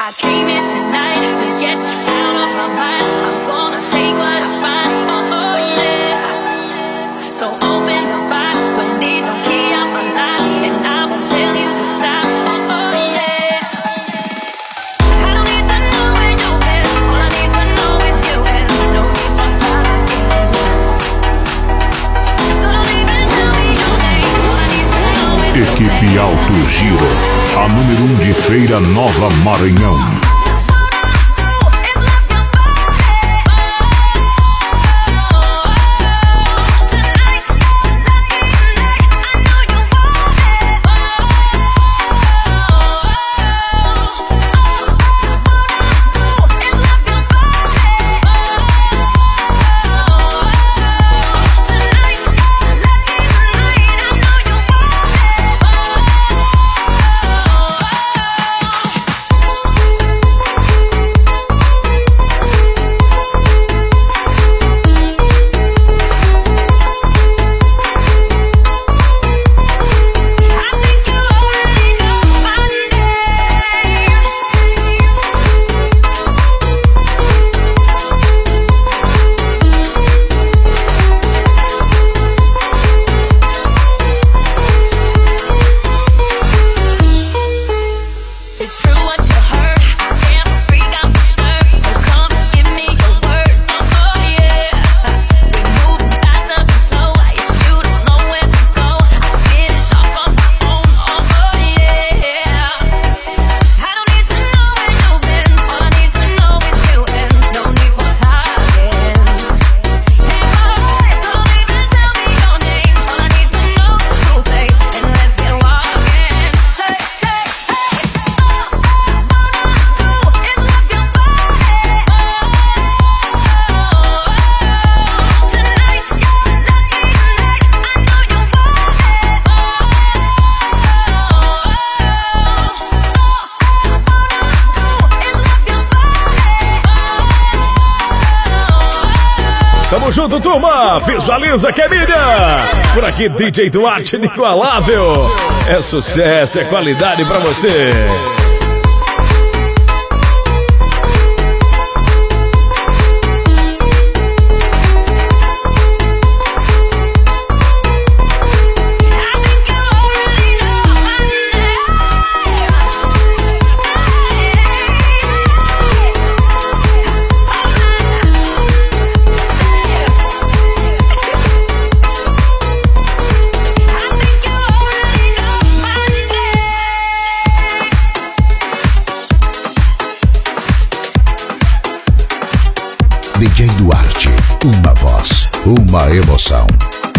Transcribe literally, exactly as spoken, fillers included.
I came here tonight to get you out of my mind. I'm gonna take what I find, oh, oh yeah. So open the box, don't need no key, I'm alive, and I won't tell you to stop, oh, oh yeah. I don't need to know where you've been, all I need to know is you, and no need for talking. So don't even tell me your name, all I need to know is you. Equipe Alto Giro, a número um de Feira Nova Maranhão. Tamo junto, turma! Visualiza que é mídia! Por aqui, D J Duarte inigualável! É sucesso, é qualidade pra você! D J Duarte, uma voz, uma emoção.